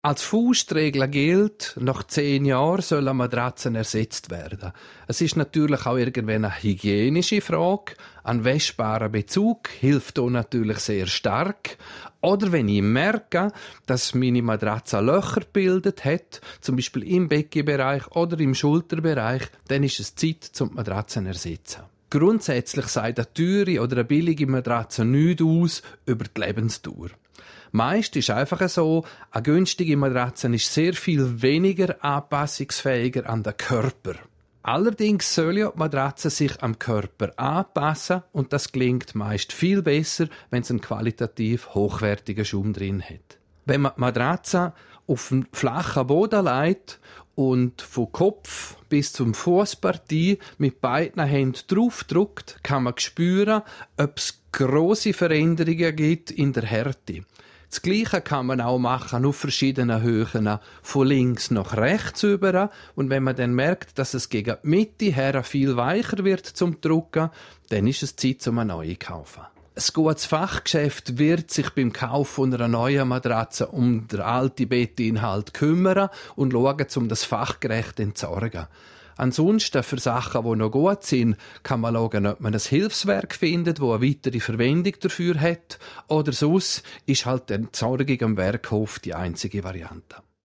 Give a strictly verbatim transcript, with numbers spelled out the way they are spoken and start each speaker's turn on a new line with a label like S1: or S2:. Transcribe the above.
S1: Als Faustregel gilt, nach zehn Jahren sollen Matratzen ersetzt werden. Es ist natürlich auch irgendwann eine hygienische Frage. Ein waschbarer Bezug hilft hier natürlich sehr stark. Oder wenn ich merke, dass meine Matratze Löcher gebildet hat, zum Beispiel im Beckenbereich oder im Schulterbereich, dann ist es Zeit, um die Matratzen zu ersetzen. Grundsätzlich sagt eine teure oder eine billige Matratze nichts aus über die Lebensdauer. Meist ist einfach so, eine günstige Matratze ist sehr viel weniger anpassungsfähiger an den Körper. Allerdings soll ja die Matratze sich am Körper anpassen und das gelingt meist viel besser, wenn es einen qualitativ hochwertigen Schaum drin hat. Wenn man die Matratze auf einen flachen Boden legt und vom Kopf bis zum Fußpartie mit beiden Händen draufdrückt, kann man spüren, ob es grosse Veränderungen gibt in der Härte. Das Gleiche kann man auch machen auf verschiedenen Höhen, von links nach rechts über. Und wenn man dann merkt, dass es gegen die Mitte her viel weicher wird zum Drucken, dann ist es Zeit, um eine neue zu kaufen. Ein gutes Fachgeschäft wird sich beim Kauf einer neuen Matratze um den alten Bettinhalt kümmern und schauen, um das fachgerecht zu entsorgen. Ansonsten, für Sachen, die noch gut sind, kann man schauen, ob man ein Hilfswerk findet, das eine weitere Verwendung dafür hat. Oder sonst ist halt die Entsorgung am Werkhof die einzige Variante.